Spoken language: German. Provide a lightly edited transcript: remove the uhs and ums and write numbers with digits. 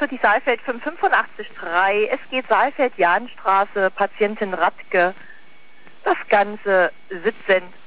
Friedrich Saalfeld 585-3. Es geht Saalfeld-Jahnstraße, Patientin Radke. Das Ganze sitzend